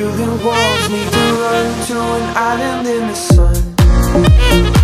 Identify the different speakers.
Speaker 1: through the walls, need to run to an island in the sun.